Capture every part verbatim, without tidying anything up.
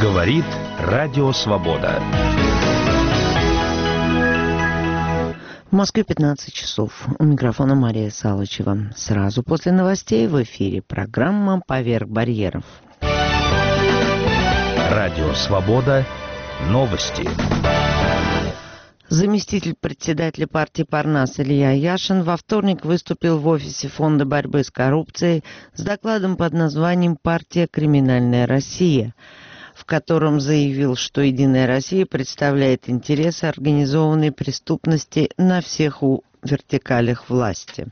Говорит Радио Свобода. В Москве пятнадцать часов. У микрофона Мария Салычева. Сразу после новостей в эфире программа «Поверх барьеров». Радио Свобода. Новости. Заместитель председателя партии «Парнас» Илья Яшин во вторник выступил в офисе Фонда борьбы с коррупцией с докладом под названием «Партия «Криминальная Россия», в котором заявил, что «Единая Россия» представляет интересы организованной преступности на всех вертикалях власти.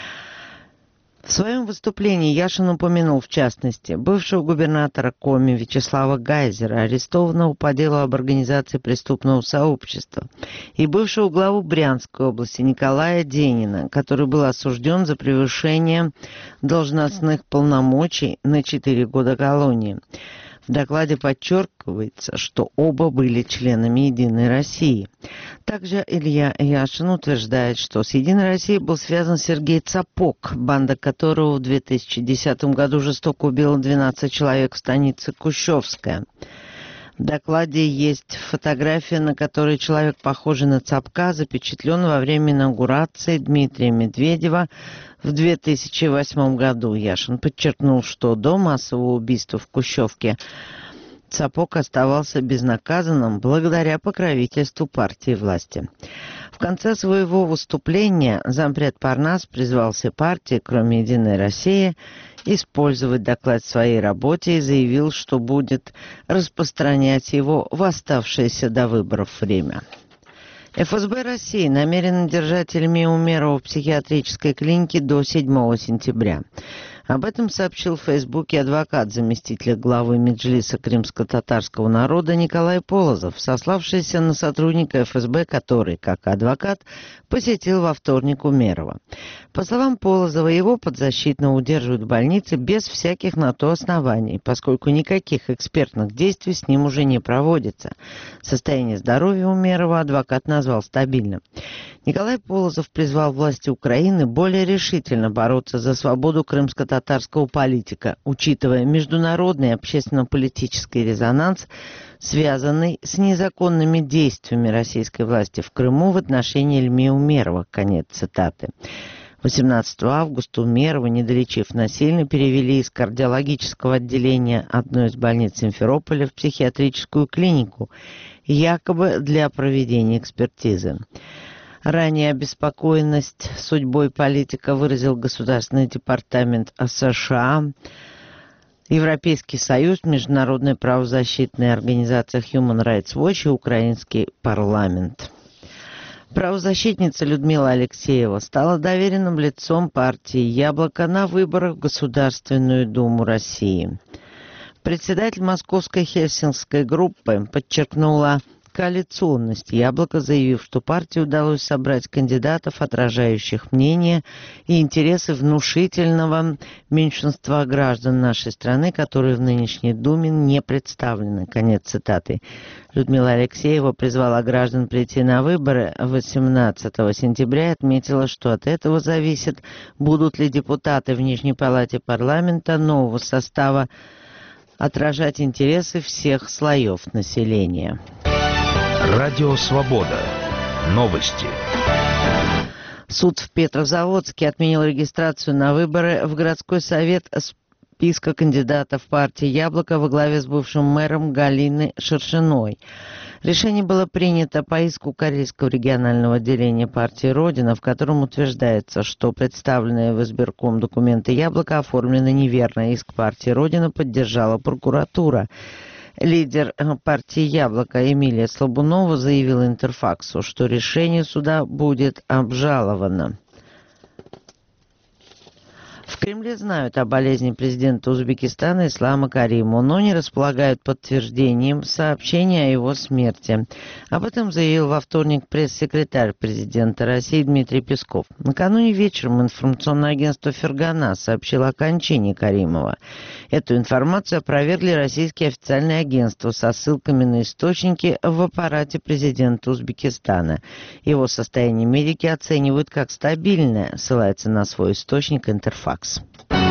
В своем выступлении Яшин упомянул, в частности, бывшего губернатора Коми Вячеслава Гайзера, арестованного по делу об организации преступного сообщества, и бывшего главу Брянской области Николая Денина, который был осужден за превышение должностных полномочий на четыре года колонии. В докладе подчеркивается, что оба были членами «Единой России». Также Илья Яшин утверждает, что с «Единой Россией» был связан Сергей Цапок, банда которого в две тысячи десятом году жестоко убила двенадцать человек в станице Кущевская. В докладе есть фотография, на которой человек, похожий на Цапка, запечатлен во время инаугурации Дмитрия Медведева в две тысячи восьмом году. Яшин подчеркнул, что до массового убийства в Кущевке Цапок оставался безнаказанным благодаря покровительству партии власти. В конце своего выступления зампред Парнас призвал все партии, кроме «Единой России», использовать доклад в своей работе и заявил, что будет распространять его в оставшееся до выборов время. эф эс бэ России намерена держать Ильмию Умерова в психиатрической клинике до седьмого сентября. Об этом сообщил в Фейсбуке адвокат заместителя главы Меджлиса крымско-татарского народа Николай Полозов, сославшийся на сотрудника эф эс бэ, который, как адвокат, посетил во вторник Умерова. По словам Полозова, его подзащитного удерживают в больнице без всяких на то оснований, поскольку никаких экспертных действий с ним уже не проводится. Состояние здоровья Умерова адвокат назвал стабильным. Николай Полозов призвал власти Украины более решительно бороться за свободу крымско-татарского политика, учитывая международный общественно-политический резонанс, связанный с незаконными действиями российской власти в Крыму в отношении Ильмии Умерова. Конец цитаты. восемнадцатого августа Умерова, не долечив насильно, перевели из кардиологического отделения одной из больниц Симферополя в психиатрическую клинику, якобы для проведения экспертизы. Ранее обеспокоенность судьбой политика выразил Государственный департамент США, Европейский союз, Международная правозащитная организация Human Rights Watch и Украинский парламент. Правозащитница Людмила Алексеева стала доверенным лицом партии «Яблоко» на выборах в Государственную Думу России. Председатель московской хельсинкской группы подчеркнула коалиционность «Яблоко», заявив, что партии удалось собрать кандидатов, отражающих мнения и интересы внушительного меньшинства граждан нашей страны, которые в нынешней Думе не представлены. Конец цитаты. Людмила Алексеева призвала граждан прийти на выборы восемнадцатого сентября и отметила, что от этого зависит, будут ли депутаты в Нижней палате парламента нового состава отражать интересы всех слоев населения. Радио Свобода. Новости. Суд в Петрозаводске отменил регистрацию на выборы в городской совет списка кандидатов партии «Яблоко» во главе с бывшим мэром Галиной Шершиной. Решение было принято по иску Карельского регионального отделения партии «Родина», в котором утверждается, что представленные в избирком документы «Яблоко» оформлены неверно. Иск партии «Родина» поддержала прокуратура. Лидер партии «Яблоко» Эмилия Слабунова заявила Интерфаксу, что решение суда будет обжаловано. В Кремле знают о болезни президента Узбекистана Ислама Каримова, но не располагают подтверждением сообщения о его смерти. Об этом заявил во вторник пресс-секретарь президента России Дмитрий Песков. Накануне вечером информационное агентство «Фергана» сообщило о кончине Каримова. Эту информацию опровергли российские официальные агентства со ссылками на источники в аппарате президента Узбекистана. Его состояние медики оценивают как стабильное, ссылается на свой источник Интерфакс.